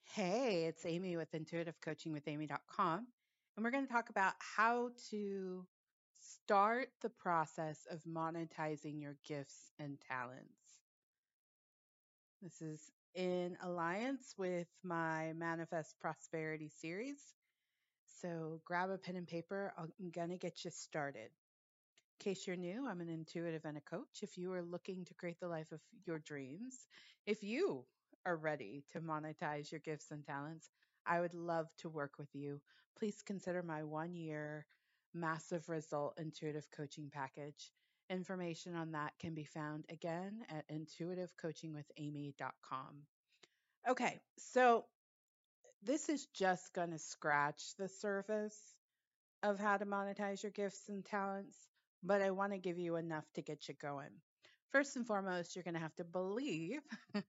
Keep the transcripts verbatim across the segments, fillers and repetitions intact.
Hey, it's Amy with intuitive coaching with amy dot com, and we're going to talk about how to start the process of monetizing your gifts and talents. This is in alliance with my Manifest Prosperity series. So grab a pen and paper. I'm going to get you started. In case you're new, I'm an intuitive and a coach. If you are looking to create the life of your dreams, if you are ready to monetize your gifts and talents, I would love to work with you. Please consider my one year massive result intuitive coaching package. Information on that can be found again at intuitive coaching with amy dot com. Okay, so this is just going to scratch the surface of how to monetize your gifts and talents, but I want to give you enough to get you going. First and foremost, you're going to have to believe,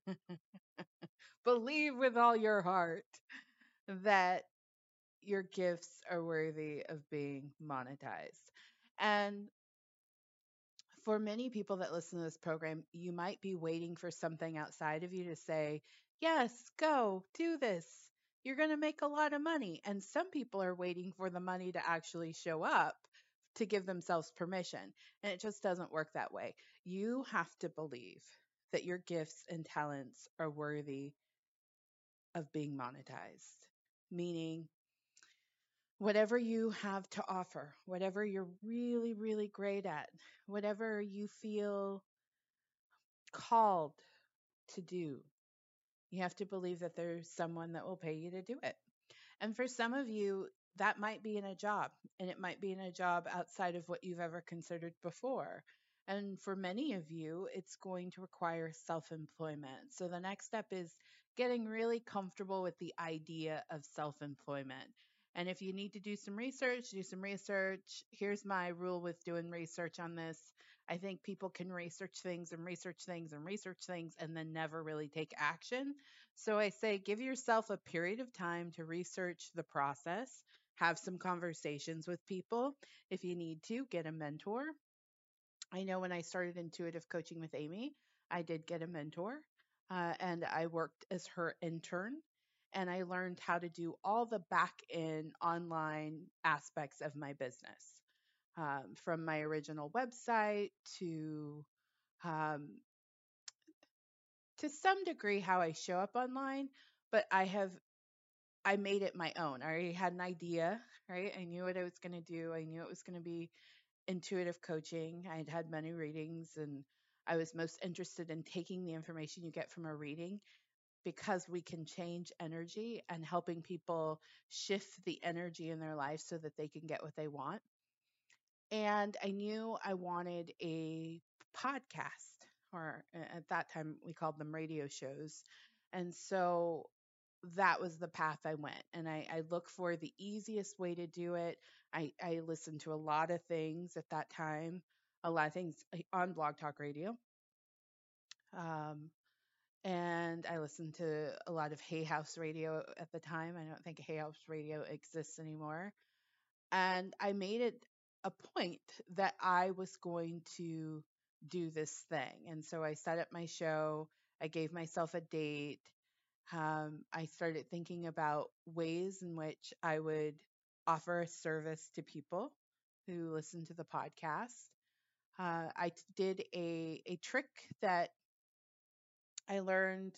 believe with all your heart that your gifts are worthy of being monetized. And for many people that listen to this program, you might be waiting for something outside of you to say, yes, go do this. You're going to make a lot of money. And some people are waiting for the money to actually show up to give themselves permission. And it just doesn't work that way. You have to believe that your gifts and talents are worthy of being monetized, meaning whatever you have to offer, whatever you're really, really great at, whatever you feel called to do. You have to believe that there's someone that will pay you to do it. And for some of you, that might be in a job, and it might be in a job outside of what you've ever considered before. And for many of you, it's going to require self employment. So the next step is getting really comfortable with the idea of self employment. And if you need to do some research, do some research. Here's my rule with doing research on this. I think people can research things and research things and research things and then never really take action. So I say give yourself a period of time to research the process, have some conversations with people. If you need to, get a mentor. I know when I started intuitive coaching with Amy, I did get a mentor, uh, and I worked as her intern. And I learned how to do all the back end online aspects of my business, um, from my original website to um, to some degree how I show up online. But I have I made it my own. I already had an idea, right? I knew what I was going to do. I knew it was going to be intuitive coaching. I had had many readings, and I was most interested in taking the information you get from a reading because we can change energy and helping people shift the energy in their life so that they can get what they want. And I knew I wanted a podcast, or at that time we called them radio shows. And so that was the path I went. And I, I look for the easiest way to do it. I, I listened to a lot of things at that time, a lot of things uh, on Blog Talk Radio. Um, and I listened to a lot of Hay House Radio at the time. I don't think Hay House Radio exists anymore. And I made it a point that I was going to do this thing. And so I set up my show, I gave myself a date. Um, I started thinking about ways in which I would offer a service to people who listen to the podcast. Uh, I t- did a, a trick that I learned.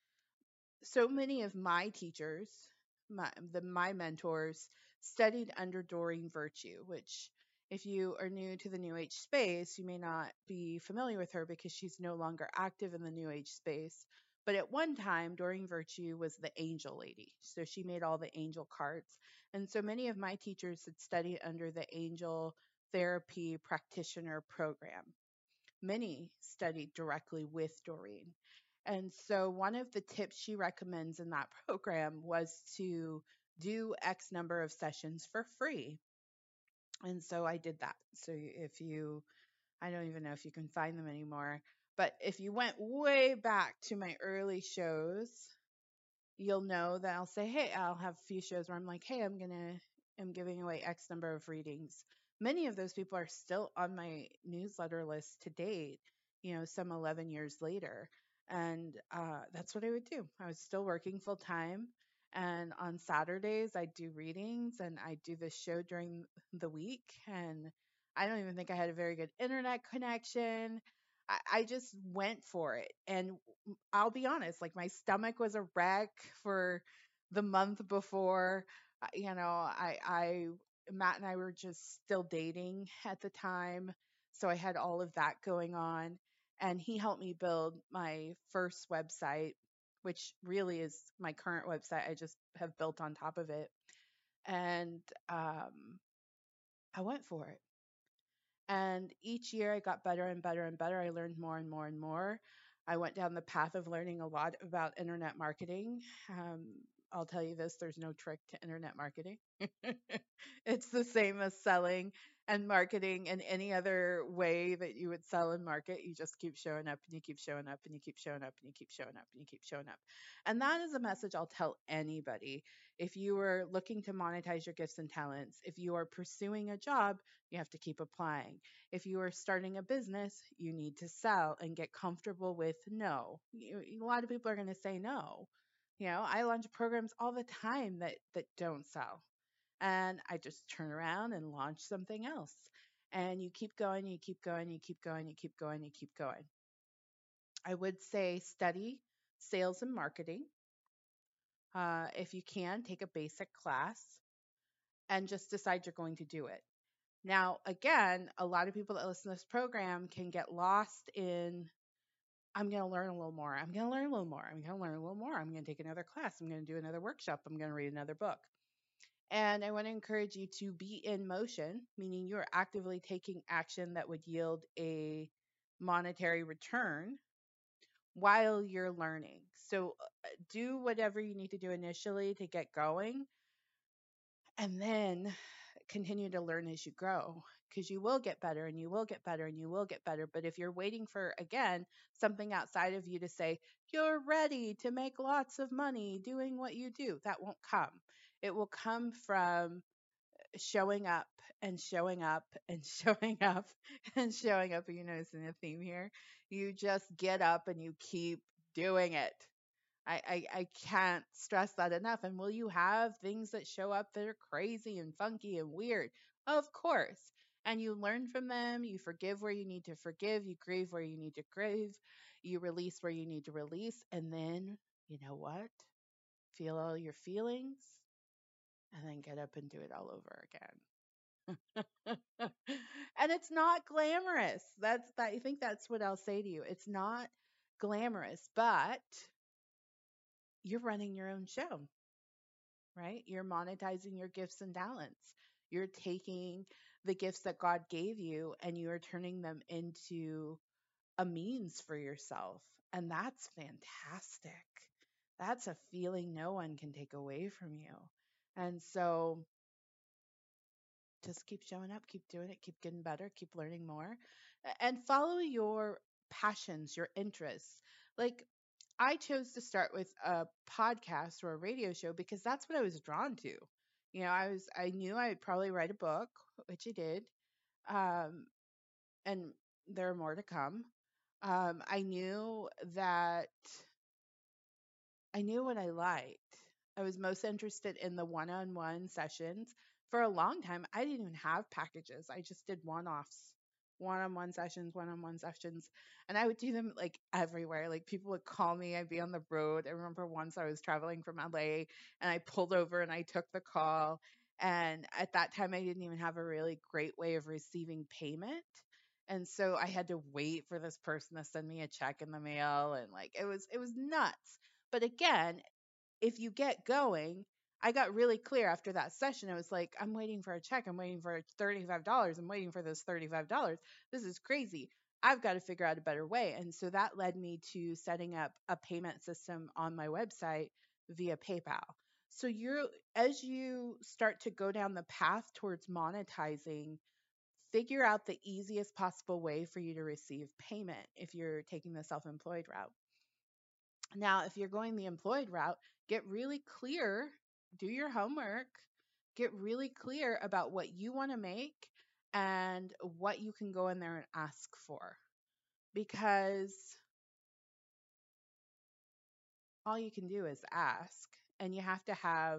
So many of my teachers, my the my mentors, studied under Doreen Virtue, which if you are new to the New Age space, you may not be familiar with her because she's no longer active in the New Age space. But at one time, Doreen Virtue was the angel lady. So she made all the angel cards. And so many of my teachers had studied under the angel therapy practitioner program. Many studied directly with Doreen. And so one of the tips she recommends in that program was to do X number of sessions for free. And so I did that. So if you, I don't even know if you can find them anymore, but if you went way back to my early shows, you'll know that I'll say, hey, I'll have a few shows where I'm like, hey, I'm going to, I'm giving away X number of readings. Many of those people are still on my newsletter list to date, you know, some eleven years later. And uh, that's what I would do. I was still working full time. And on Saturdays, I do readings and I do this show during the week. And I don't even think I had a very good internet connection. I, I just went for it. And I'll be honest, like my stomach was a wreck for the month before. Uh, You know, I, I, Matt and I were just still dating at the time. So I had all of that going on. And he helped me build my first website, which really is my current website. I just have built on top of it. And um, I went for it. And each year I got better and better and better. I learned more and more and more. I went down the path of learning a lot about internet marketing. Um, I'll tell you this, there's no trick to internet marketing. It's the same as selling and marketing in any other way that you would sell and market. You just keep showing up and you keep showing up and you keep showing up and you keep showing up and you keep showing up. And that is a message I'll tell anybody. If you are looking to monetize your gifts and talents, if you are pursuing a job, you have to keep applying. If you are starting a business, you need to sell and get comfortable with no. You, a lot of people are going to say no. You know, I launch programs all the time that that don't sell. And I just turn around and launch something else. And you keep going, you keep going, you keep going, you keep going, you keep going. I would say study sales and marketing. Uh, if you can, take a basic class and just decide you're going to do it. Now, again, a lot of people that listen to this program can get lost in, I'm going to learn a little more. I'm going to learn a little more. I'm going to learn a little more. I'm going to take another class. I'm going to do another workshop. I'm going to read another book. And I want to encourage you to be in motion, meaning you're actively taking action that would yield a monetary return while you're learning. So uh, do whatever you need to do initially to get going, and then continue to learn as you grow, because you will get better and you will get better and you will get better. But if you're waiting for, again, something outside of you to say, you're ready to make lots of money doing what you do, that won't come. It will come from showing up and showing up and showing up and showing up. Are you noticing a theme here? You just get up and you keep doing it. I, I, I can't stress that enough. And will you have things that show up that are crazy and funky and weird? Of course. And you learn from them. You forgive where you need to forgive. You grieve where you need to grieve. You release where you need to release. And then, you know what? Feel all your feelings and then get up and do it all over again. And it's not glamorous. That's that I think that's what I'll say to you. It's not glamorous, but you're running your own show, right? You're monetizing your gifts and talents. You're taking the gifts that God gave you and you are turning them into a means for yourself. And that's fantastic. That's a feeling no one can take away from you. And so just keep showing up, keep doing it, keep getting better, keep learning more, a- and follow your passions, your interests. Like, I chose to start with a podcast or a radio show because that's what I was drawn to. You know, I was I knew I would probably write a book, which I did. Um, and there are more to come. Um, I knew that I knew what I liked. I was most interested in the one on one sessions. For a long time, I didn't even have packages. I just did one offs, one on one sessions, one on one sessions. And I would do them like everywhere. Like people would call me, I'd be on the road. I remember once I was traveling from L A and I pulled over and I took the call. And at that time, I didn't even have a really great way of receiving payment. And so I had to wait for this person to send me a check in the mail, and like it was it was nuts. But again, if you get going, I got really clear after that session. I was like, I'm waiting for a check. I'm waiting for thirty-five dollars. I'm waiting for this thirty-five dollars. This is crazy. I've got to figure out a better way. And so that led me to setting up a payment system on my website via PayPal. So you're as you start to go down the path towards monetizing, figure out the easiest possible way for you to receive payment if you're taking the self-employed route. Now, if you're going the employed route, get really clear, do your homework, get really clear about what you want to make and what you can go in there and ask for. Because all you can do is ask. and you have to have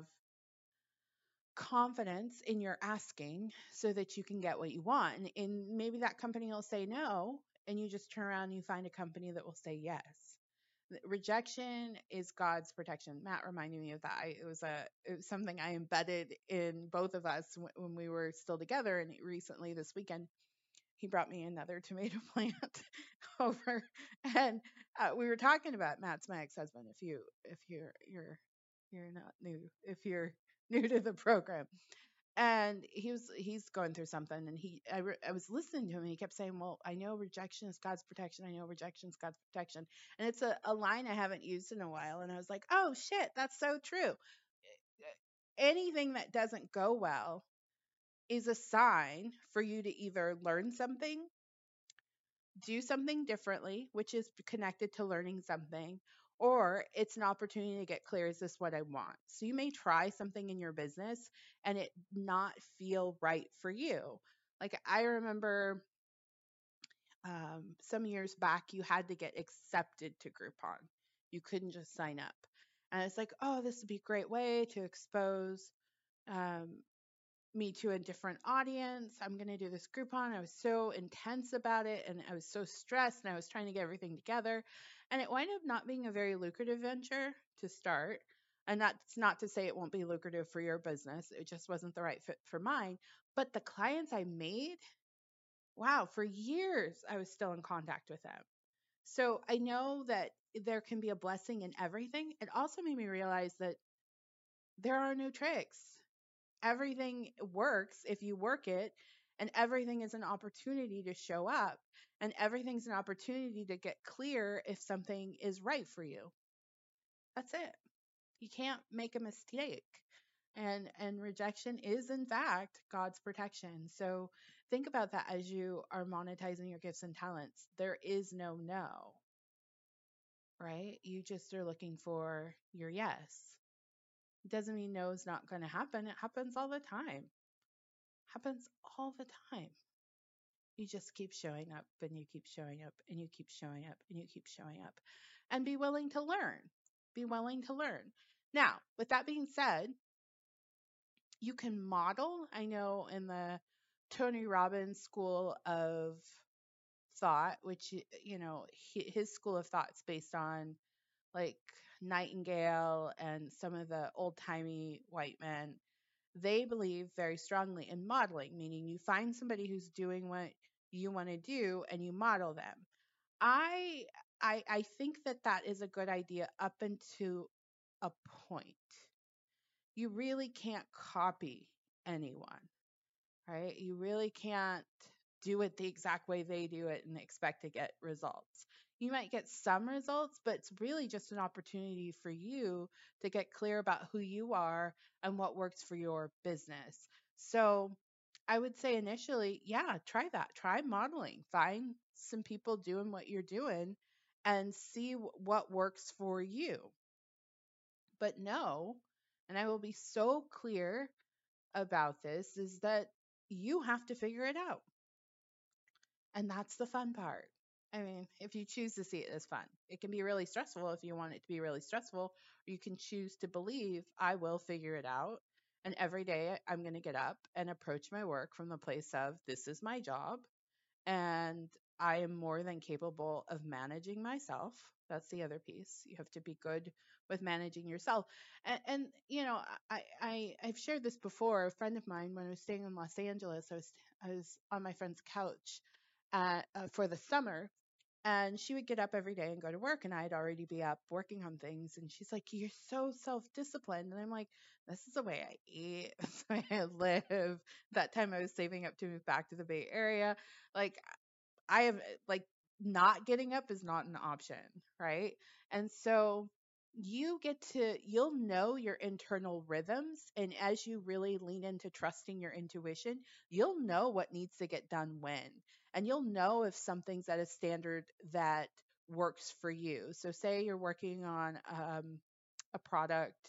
confidence in your asking so that you can get what you want. And, and maybe that company will say no, and you just turn around and you find a company that will say yes. Rejection is God's protection. Matt reminded me of that. I, it was a it was something I embedded in both of us w- when we were still together. And recently, this weekend, he brought me another tomato plant over, and uh, we were talking about Matt's my ex-husband. If you if you're you're you're not new, if you're new to the program, and he was he's going through something, and he I, re- I was listening to him, and he kept saying, well, I know rejection is God's protection, I know rejection is God's protection. And it's a, a line I haven't used in a while, and I was like, oh shit, that's so true. Anything that doesn't go well is a sign for you to either learn something, do something differently, which is connected to learning something, or it's an opportunity to get clear, is this what I want? So you may try something in your business and it not feel right for you. Like I remember um, some years back, you had to get accepted to Groupon. You couldn't just sign up. And it's like, oh, this would be a great way to expose um, me to a different audience. I'm going to do this Groupon. I was so intense about it, and I was so stressed, and I was trying to get everything together. And it wound up not being a very lucrative venture to start. And that's not to say it won't be lucrative for your business. It just wasn't the right fit for mine. But the clients I made, wow, for years I was still in contact with them. So I know that there can be a blessing in everything. It also made me realize that there are no tricks. Everything works if you work it, and everything is an opportunity to show up, and everything's an opportunity to get clear if something is right for you. That's it. You can't make a mistake. And and rejection is in fact God's protection. So think about that as you are monetizing your gifts and talents. There is no no, right? You just are looking for your yes. It doesn't mean no is not going to happen. It happens all the time. Happens all the time. You just keep showing up, and you keep showing up, and you keep showing up, and you keep showing up, and be willing to learn. Be willing to learn. Now, with that being said, you can model. I know in the Tony Robbins school of thought, which, you know, his school of thought's based on like Nightingale and some of the old timey white men. They believe very strongly in modeling, meaning you find somebody who's doing what you want to do and you model them. I I I think that that is a good idea up until a point. You really can't copy anyone, right? You really can't do it the exact way they do it and expect to get results. You might get some results, but it's really just an opportunity for you to get clear about who you are and what works for your business. So I would say initially, yeah, try that. Try modeling. Find some people doing what you're doing and see wh- what works for you. But no, and I will be so clear about this, is that you have to figure it out. And that's the fun part. I mean, if you choose to see it as fun, it can be really stressful if you want it to be really stressful. Or you can choose to believe I will figure it out. And every day I'm going to get up and approach my work from the place of this is my job, and I am more than capable of managing myself. That's the other piece. You have to be good with managing yourself. And, and you know, I, I I've shared this before. A friend of mine, when I was staying in Los Angeles, I was I was on my friend's couch at, uh, for the summer, and she would get up every day and go to work, and I'd already be up working on things. And she's like, "You're so self-disciplined." And I'm like, "This is the way I eat. This is the way I live." That time I was saving up to move back to the Bay Area. Like I have like not getting up is not an option, right? And so you get to you'll know your internal rhythms, and as you really lean into trusting your intuition, you'll know what needs to get done when. And you'll know if something's at a standard that works for you. So say you're working on um, a product,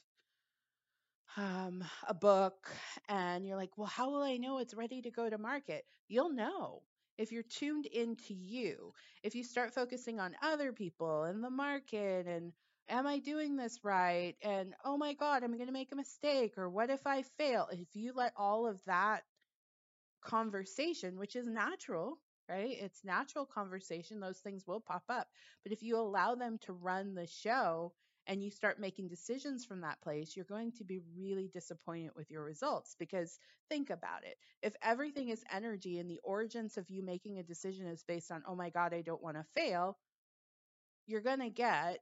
um, a book, and you're like, well, how will I know it's ready to go to market? You'll know if you're tuned into you. If you start focusing on other people and the market and Am I doing this right? And oh my God, I'm going to make a mistake. Or what if I fail? If you let all of that conversation, which is natural, right? It's natural conversation. Those things will pop up. But if you allow them to run the show and you start making decisions from that place, you're going to be really disappointed with your results. Because think about it. If everything is energy and the origins of you making a decision is based on, oh my God, I don't want to fail, you're going to get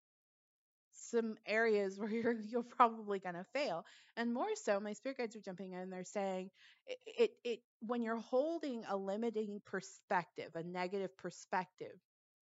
some areas where you're you're probably going to fail. And more so, my spirit guides are jumping in, they're saying it, it it when you're holding a limiting perspective, a negative perspective,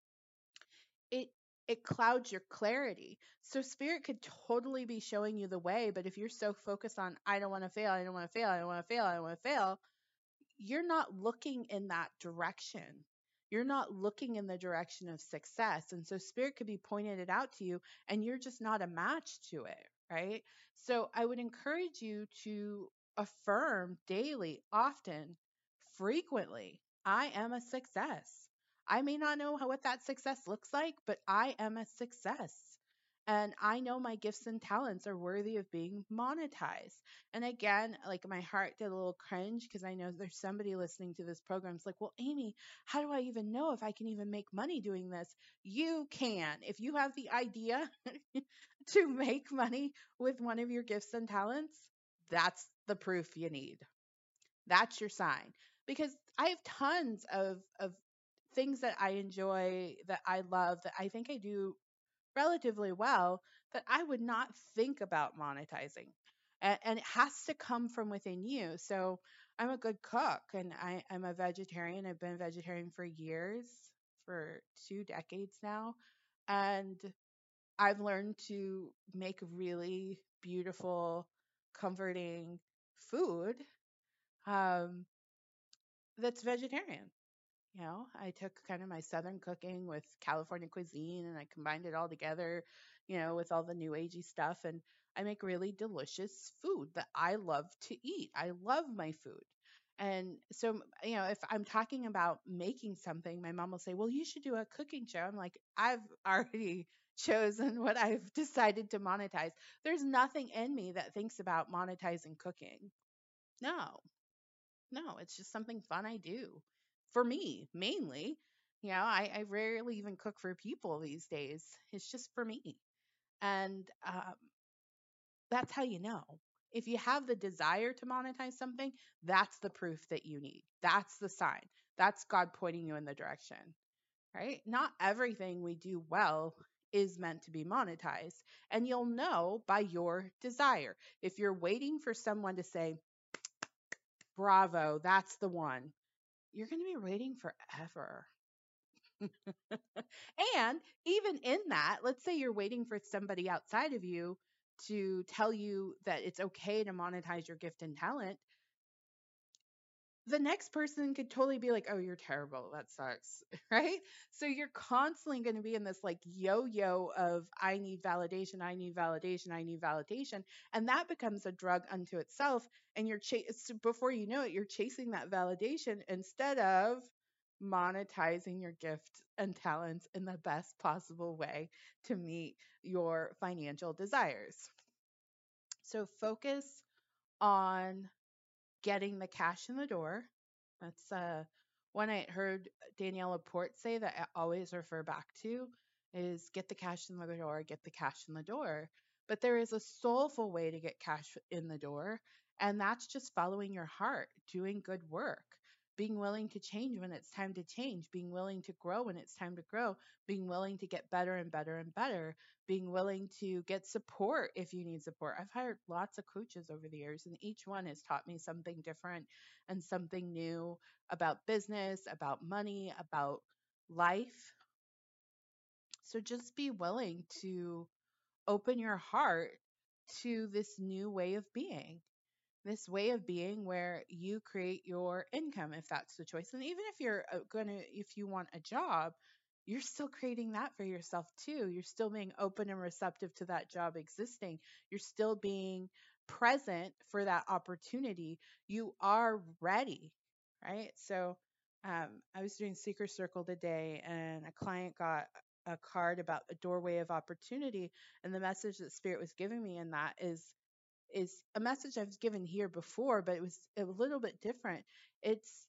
it it clouds your clarity. So spirit could totally be showing you the way, but if you're so focused on, I don't want to fail, I don't want to fail, I don't want to fail, I don't want to fail, you're not looking in that direction. You're not looking in the direction of success. And so spirit could be pointing it out to you and you're just not a match to it, right? So I would encourage you to affirm daily, often, frequently, I am a success. I may not know how, what that success looks like, but I am a success. And I know my gifts and talents are worthy of being monetized. And again, like my heart did a little cringe because I know there's somebody listening to this program. It's like, well, Amy, how do I even know if I can even make money doing this? You can. If you have the idea to make money with one of your gifts and talents, that's the proof you need. That's your sign. Because I have tons of, of things that I enjoy, that I love, that I think I do relatively well, that I would not think about monetizing. And, and it has to come from within you. So I'm a good cook and I, I'm a vegetarian. I've been a vegetarian for years, for two decades now. And I've learned to make really beautiful, comforting food um, that's vegetarian. You know, I took kind of my Southern cooking with California cuisine and I combined it all together, you know, with all the new agey stuff. And I make really delicious food that I love to eat. I love my food. And so, you know, if I'm talking about making something, my mom will say, well, you should do a cooking show. I'm like, I've already chosen what I've decided to monetize. There's nothing in me that thinks about monetizing cooking. No, no, it's just something fun I do for me, mainly. You know, I, I rarely even cook for people these days. It's just for me. And um, that's how you know. If you have the desire to monetize something, that's the proof that you need. That's the sign. That's God pointing you in the direction, right? Not everything we do well is meant to be monetized. And you'll know by your desire. If you're waiting for someone to say, bravo, that's the one, you're going to be waiting forever. And even in that, let's say you're waiting for somebody outside of you to tell you that it's okay to monetize your gift and talent, the next person could totally be like, oh, you're terrible. That sucks. Right. So you're constantly going to be in this like yo yo of I need validation, I need validation, I need validation. And that becomes a drug unto itself. And you're ch- before you know it, you're chasing that validation instead of monetizing your gift and talents in the best possible way to meet your financial desires. So focus on getting the cash in the door. That's uh, one I heard Danielle Laporte say that I always refer back to is get the cash in the door, get the cash in the door. But there is a soulful way to get cash in the door, and that's just following your heart, doing good work, being willing to change when it's time to change, being willing to grow when it's time to grow, being willing to get better and better and better, being willing to get support if you need support. I've hired lots of coaches over the years, and each one has taught me something different and something new about business, about money, about life. So just be willing to open your heart to this new way of being, this way of being where you create your income if that's the choice. And even if you're uh, going to, if you want a job, you're still creating that for yourself too. You're still being open and receptive to that job existing. You're still being present for that opportunity. You are ready, right? So um, I was doing Seeker Circle today and a client got a card about a doorway of opportunity, and the message that Spirit was giving me in that is is a message I've given here before, but it was a little bit different. It's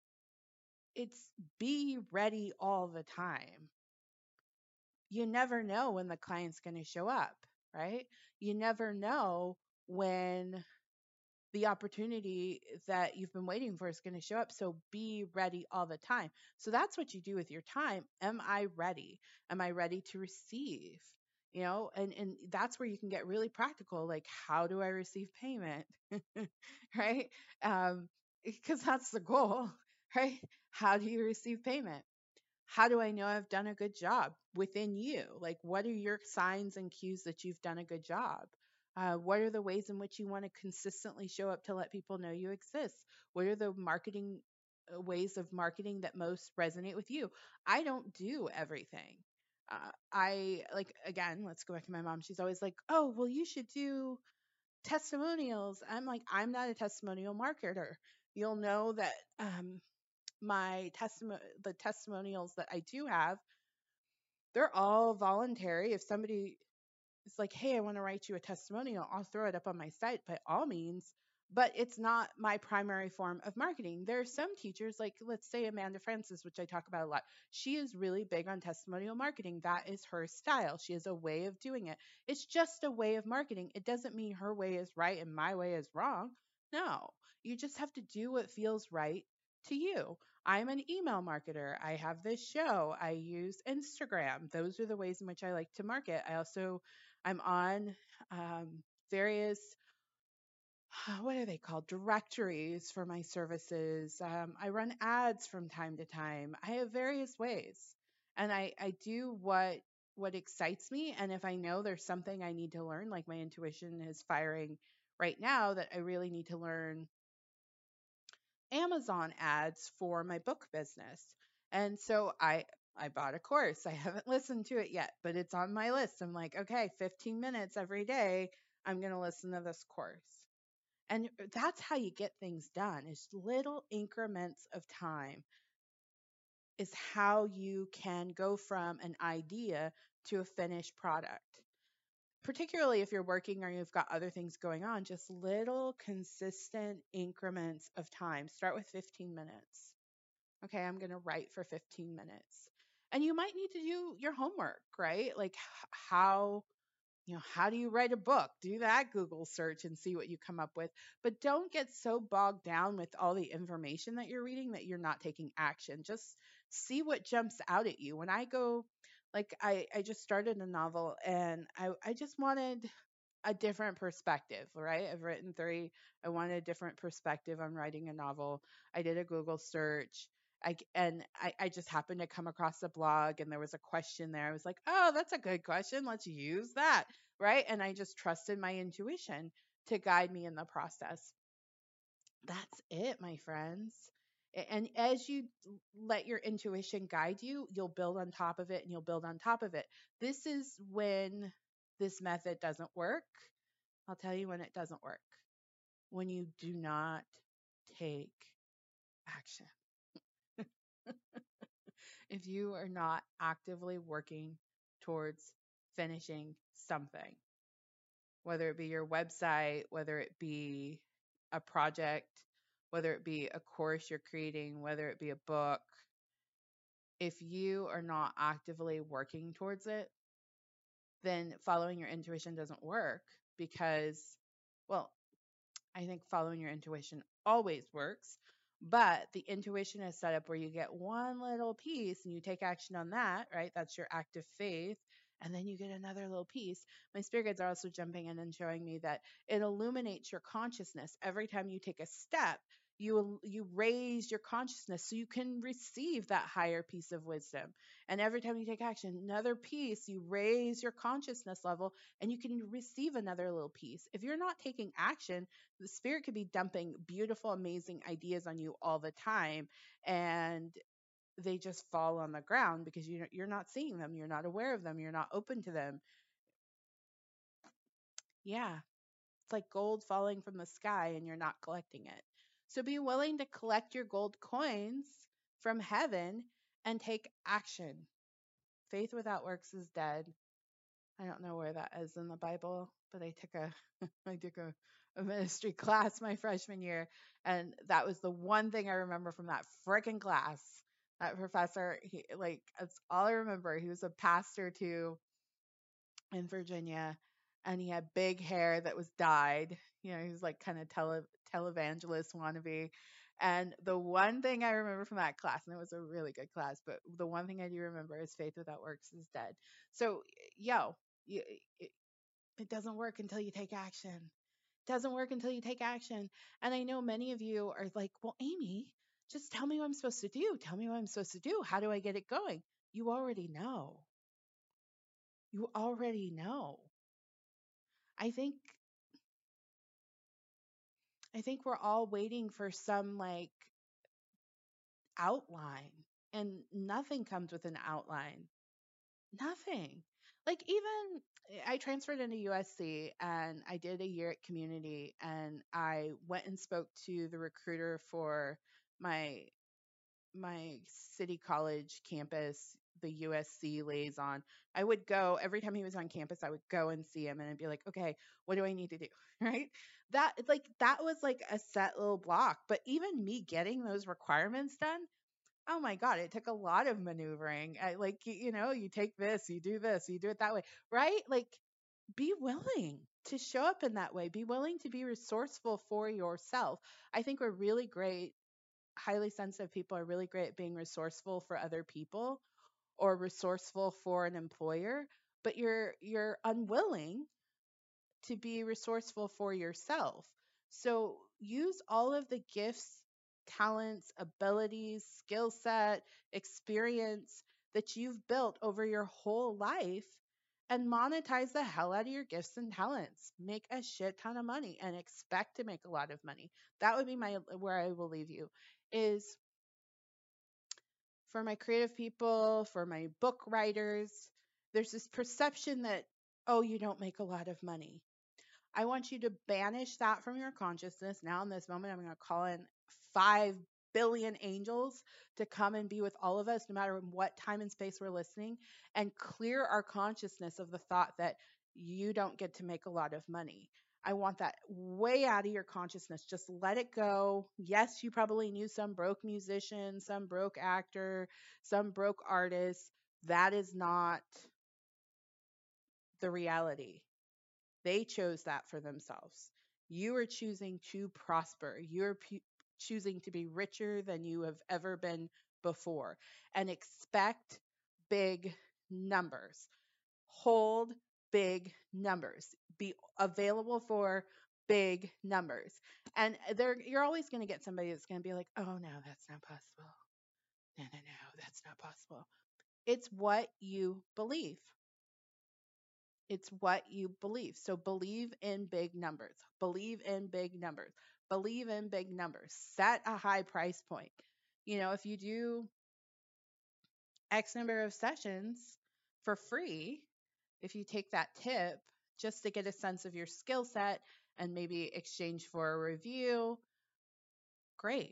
it's be ready all the time. You never know when the client's going to show up, right? You never know when the opportunity that you've been waiting for is going to show up. So be ready all the time. So that's what you do with your time. Am I ready? Am I ready to receive? You know, and and that's where you can get really practical. Like, how do I receive payment? Right? Um, because that's the goal, right? How do you receive payment? How do I know I've done a good job within you? Like, what are your signs and cues that you've done a good job? Uh, what are the ways in which you want to consistently show up to let people know you exist? What are the marketing uh, ways of marketing that most resonate with you? I don't do everything. Uh, I like, again, let's go back to my mom. She's always like, oh, well, you should do testimonials. I'm like, I'm not a testimonial marketer. You'll know that um, my testimony the testimonials that I do have, they're all voluntary. If somebody is like, "Hey, I want to write you a testimonial," I'll throw it up on my site by all means, but it's not my primary form of marketing. There are some teachers, like let's say Amanda Francis, which I talk about a lot. She is really big on testimonial marketing. That is her style. She has a way of doing it. It's just a way of marketing. It doesn't mean her way is right and my way is wrong. No, you just have to do what feels right to you. I'm an email marketer. I have this show. I use Instagram. Those are the ways in which I like to market. I also I'm on um, various, what are they called? Directories for my services. Um, I run ads from time to time. I have various ways, and I I do what what excites me. And if I know there's something I need to learn, like my intuition is firing right now, that I really need to learn Amazon ads for my book business. And so I I bought a course. I haven't listened to it yet, but it's on my list. I'm like, okay, fifteen minutes every day, I'm going to listen to this course. And that's how you get things done. Is little increments of time is how you can go from an idea to a finished product. Particularly if you're working or you've got other things going on, just little consistent increments of time. Start with fifteen minutes. Okay, I'm going to write for fifteen minutes. And you might need to do your homework, right? Like h- how, you know, how do you write a book? Do that Google search and see what you come up with. But don't get so bogged down with all the information that you're reading that you're not taking action. Just see what jumps out at you. When I go, like I, I just started a novel and I, I just wanted a different perspective, right? I've written three. I wanted a different perspective on writing a novel. I did a Google search. I, and I, I just happened to come across a blog and there was a question there. I was like, oh, that's a good question. Let's use that. Right. And I just trusted my intuition to guide me in the process. That's it, my friends. A- And as you let your intuition guide you, you'll build on top of it and you'll build on top of it. This is when this method doesn't work. I'll tell you when it doesn't work. When you do not take action. If you are not actively working towards finishing something, whether it be your website, whether it be a project, whether it be a course you're creating, whether it be a book, if you are not actively working towards it, then following your intuition doesn't work because, well, I think following your intuition always works, but the intuition is set up where you get one little piece and you take action on that, right? That's your active faith. And then you get another little piece. My spirit guides are also jumping in and showing me that it illuminates your consciousness every time you take a step. You you raise your consciousness so you can receive that higher piece of wisdom. And every time you take action, another piece, you raise your consciousness level and you can receive another little piece. If you're not taking action, the spirit could be dumping beautiful, amazing ideas on you all the time, and they just fall on the ground because you you're not seeing them, you're not aware of them, you're not open to them. Yeah, it's like gold falling from the sky and you're not collecting it. So be willing to collect your gold coins from heaven and take action. Faith without works is dead. I don't know where that is in the Bible, but I took a I took a, a ministry class my freshman year, and that was the one thing I remember from that freaking class. That professor, he like that's all I remember. He was a pastor too in Virginia, and he had big hair that was dyed. You know, he was like kind of tele televangelist wannabe. And the one thing I remember from that class, and it was a really good class, but the one thing I do remember is faith without works is dead. So, yo, you, it, it doesn't work until you take action. It doesn't work until you take action. And I know many of you are like, well, Amy, just tell me what I'm supposed to do. Tell me what I'm supposed to do. How do I get it going? You already know. You already know. I think I think we're all waiting for some like outline, and nothing comes with an outline. Nothing. Like even I transferred into U S C and I did a year at community, and I went and spoke to the recruiter for my my city college campus, the U S C liaison. I would go every time he was on campus, I would go and see him and I'd be like, okay, what do I need to do? Right. That like that was like a set little block. But even me getting those requirements done, oh my God, it took a lot of maneuvering. I, like, you, you know, you take this, you do this, you do it that way. Right. Like, be willing to show up in that way. Be willing to be resourceful for yourself. I think we're really great highly sensitive people are really great at being resourceful for other people or resourceful for an employer, but you're you're unwilling to be resourceful for yourself. So use all of the gifts, talents, abilities, skill set, experience that you've built over your whole life and monetize the hell out of your gifts and talents. Make a shit ton of money and expect to make a lot of money. That would be my where I will leave you is for my creative people, for my book writers. There's this perception that, oh, you don't make a lot of money. I want you to banish that from your consciousness. Now, in this moment, I'm going to call in five billion angels to come and be with all of us, no matter what time and space we're listening, and clear our consciousness of the thought that you don't get to make a lot of money. I want that way out of your consciousness. Just let it go. Yes, you probably knew some broke musician, some broke actor, some broke artist. That is not the reality. They chose that for themselves. You are choosing to prosper. You're p- choosing to be richer than you have ever been before and expect big numbers. Hold big numbers. Be available for big numbers. And there you're always going to get somebody that's going to be like, "Oh no, that's not possible. No, no, no, that's not possible." It's what you believe. It's what you believe. So believe in big numbers. Believe in big numbers. Believe in big numbers. Set a high price point. You know, if you do X number of sessions for free, if you take that tip just to get a sense of your skill set and maybe exchange for a review, great.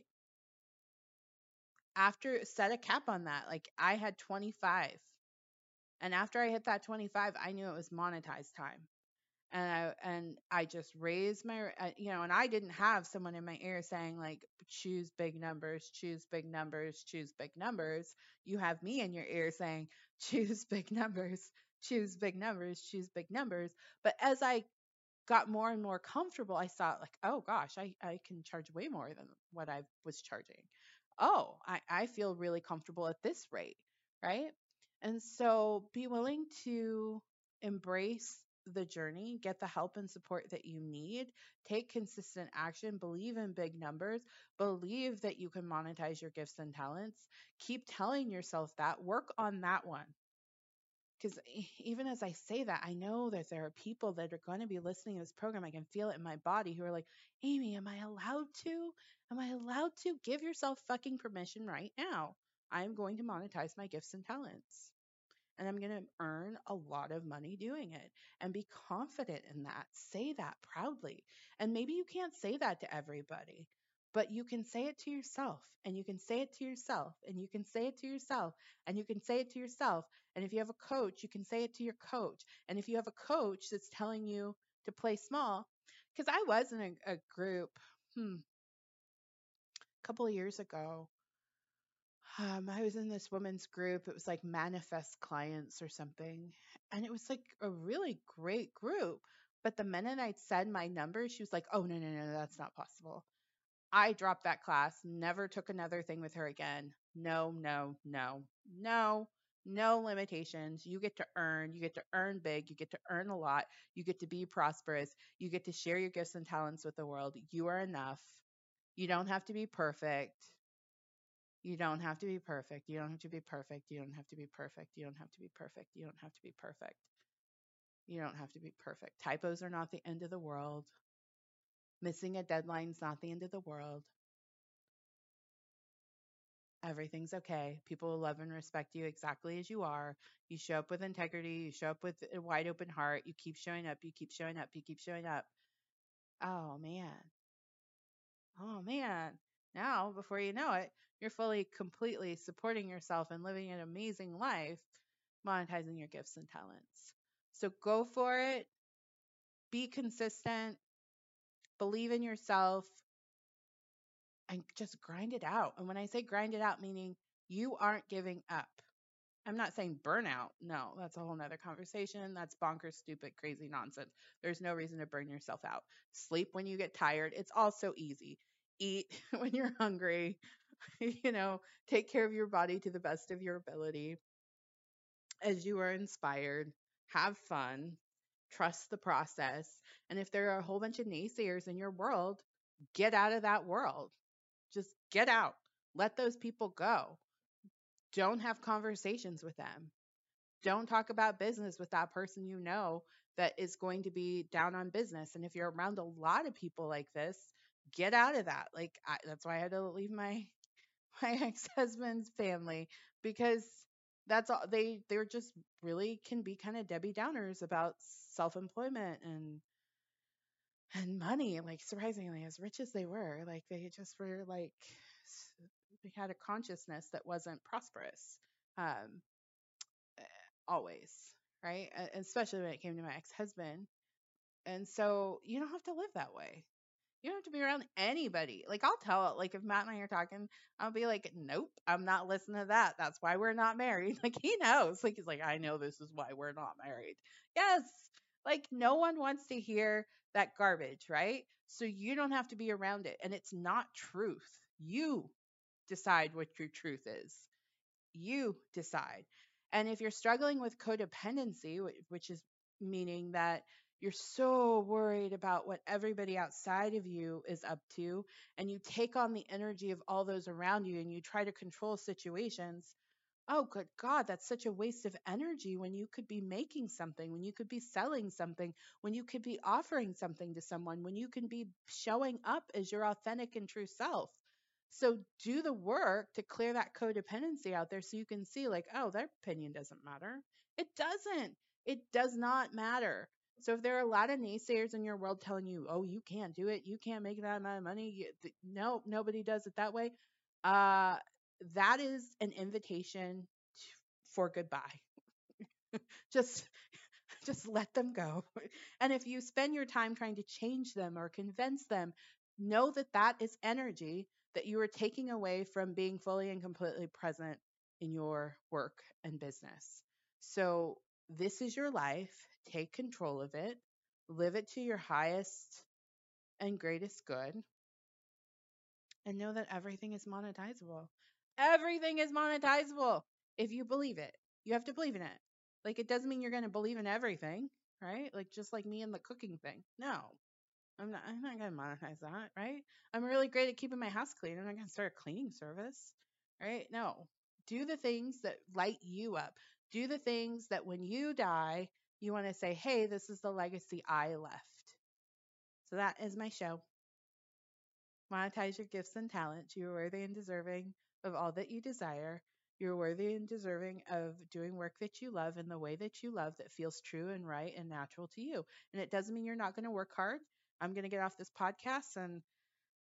After set a cap on that, like I had twenty-five. And after I hit that twenty-five, I knew it was monetized time. and I and I just raised my uh, you know and I didn't have someone in my ear saying like choose big numbers, choose big numbers, choose big numbers. You have me in your ear saying choose big numbers, choose big numbers, choose big numbers. But as I got more and more comfortable, I saw like, oh gosh, I, I can charge way more than what I was charging. Oh, I, I feel really comfortable at this rate, right? And so be willing to embrace the journey, get the help and support that you need, take consistent action, believe in big numbers, believe that you can monetize your gifts and talents. Keep telling yourself that, work on that one because even as I say that, I know that there are people that are going to be listening to this program. I can feel it in my body who are like, Amy, am I allowed to? Am I allowed to? Give yourself fucking permission right now. I'm going to monetize my gifts and talents. And I'm going to earn a lot of money doing it and be confident in that. Say that proudly. And maybe you can't say that to everybody. But you can say it to yourself, and you can say it to yourself, and you can say it to yourself, and you can say it to yourself. And if you have a coach, you can say it to your coach. And if you have a coach that's telling you to play small, because I was in a, a group hmm, a couple of years ago. Um, I was in this women's group. It was like Manifest Clients or something. And it was like a really great group. But the minute I said my number, she was like, oh, no, no, no, that's not possible. I dropped that class, never took another thing with her again. No, no, no, no, no limitations. You get to earn, you get to earn big, you get to earn a lot, you get to be prosperous, you get to share your gifts and talents with the world. You are enough. You don't have to be perfect. You don't have to be perfect. You don't have to be perfect. You don't have to be perfect. You don't have to be perfect. You don't have to be perfect. You don't have to be perfect. Typos are not the end of the world. Missing a deadline is not the end of the world. Everything's okay. People will love and respect you exactly as you are. You show up with integrity. You show up with a wide open heart. You keep showing up. You keep showing up. You keep showing up. Oh, man. Oh, man. Now, before you know it, you're fully, completely supporting yourself and living an amazing life, monetizing your gifts and talents. So go for it. Be consistent. Believe in yourself and just grind it out. And when I say grind it out, meaning you aren't giving up. I'm not saying burnout. No, that's a whole nother conversation. That's bonkers, stupid, crazy nonsense. There's no reason to burn yourself out. Sleep when you get tired. It's all so easy. Eat when you're hungry. You know, take care of your body to the best of your ability as you are inspired. Have fun. Trust the process. And if there are a whole bunch of naysayers in your world, get out of that world. Just get out. Let those people go. Don't have conversations with them. Don't talk about business with that person you know that is going to be down on business. And if you're around a lot of people like this, get out of that. Like I, that's why I had to leave my my ex-husband's family because that's all they they're just really can be kind of Debbie Downers about self-employment and and money, like surprisingly as rich as they were, like they just were like they had a consciousness that wasn't prosperous. Um always, right? E- Especially when it came to my ex husband. And so you don't have to live that way. You don't have to be around anybody. Like I'll tell it, like if Matt and I are talking, I'll be like, nope, I'm not listening to that. That's why we're not married. Like he knows. Like he's like, I know this is why we're not married. Yes. Like no one wants to hear that garbage, right? So you don't have to be around it. And it's not truth. You decide what your truth is. You decide. And if you're struggling with codependency, wh- which is meaning that you're so worried about what everybody outside of you is up to, and you take on the energy of all those around you and you try to control situations, oh, good God, that's such a waste of energy when you could be making something, when you could be selling something, when you could be offering something to someone, when you can be showing up as your authentic and true self. So do the work to clear that codependency out there so you can see, like, oh, their opinion doesn't matter. It doesn't. It does not matter. So if there are a lot of naysayers in your world telling you, oh, you can't do it, you can't make that amount of money, you, th- no, nobody does it that way. Uh, that is an invitation t- for goodbye. Just just let them go. And if you spend your time trying to change them or convince them, know that that is energy that you are taking away from being fully and completely present in your work and business. So, this is your life. Take control of it. Live it to your highest and greatest good and know that everything is monetizable. Everything is monetizable if you believe it. You have to believe in it. Like it doesn't mean you're going to believe in everything, right? Like just like me and the cooking thing. No. I'm not I'm not going to monetize that, right? I'm really great at keeping my house clean. I'm not going to start a cleaning service, right? No. Do the things that light you up. Do the things that when you die, you want to say, "Hey, this is the legacy I left." So that is my show. Monetize your gifts and talents. You are worthy and deserving of all that you desire. You're worthy and deserving of doing work that you love in the way that you love that feels true and right and natural to you. And it doesn't mean you're not going to work hard. I'm going to get off this podcast and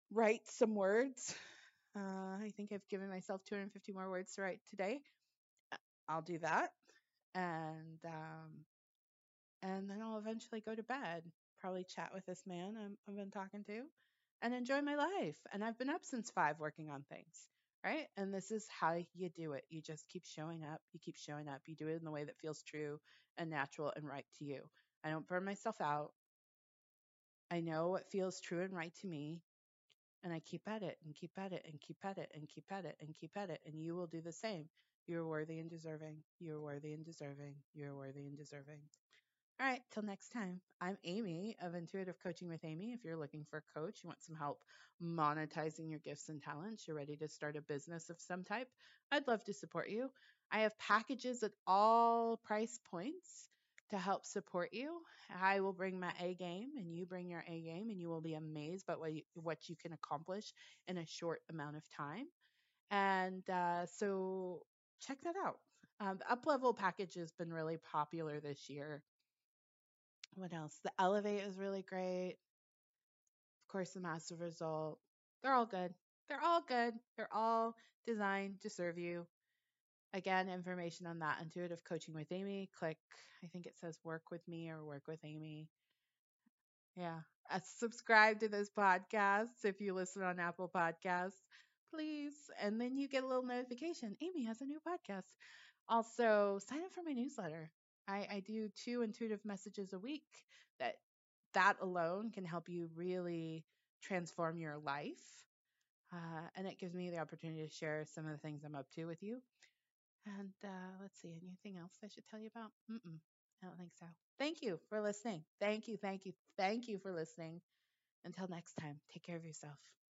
write some words. Uh, I think I've given myself two hundred fifty more words to write today. Uh, I'll do that. And um, and then I'll eventually go to bed. Probably chat with this man I'm, I've been talking to and enjoy my life. And I've been up since five working on things, right? And this is how you do it. You just keep showing up. You keep showing up. You do it in the way that feels true and natural and right to you. I don't burn myself out. I know what feels true and right to me. And I keep at it and keep at it and keep at it and keep at it and keep at it. And you will do the same. You're worthy and deserving. You're worthy and deserving. You're worthy and deserving. All right, till next time. I'm Amy of Intuitive Coaching with Amy. If you're looking for a coach, you want some help monetizing your gifts and talents, you're ready to start a business of some type, I'd love to support you. I have packages at all price points to help support you. I will bring my A game and you bring your A game, and you will be amazed by what you, what you can accomplish in a short amount of time. And uh, so check that out. Um, the up level package has been really popular this year. What else? The Elevate is really great. Of course, the Massive Result. They're all good. They're all good. They're all designed to serve you. Again, information on that Intuitive Coaching with Amy. Click, I think it says work with me or work with Amy. Yeah. Uh, subscribe to this podcast if you listen on Apple Podcasts, please. And then you get a little notification. Amy has a new podcast. Also, sign up for my newsletter. I, I do two intuitive messages a week that that alone can help you really transform your life. Uh, and it gives me the opportunity to share some of the things I'm up to with you. And uh, let's see, anything else I should tell you about? Mm-mm, I don't think so. Thank you for listening. Thank you, thank you, thank you for listening. Until next time, take care of yourself.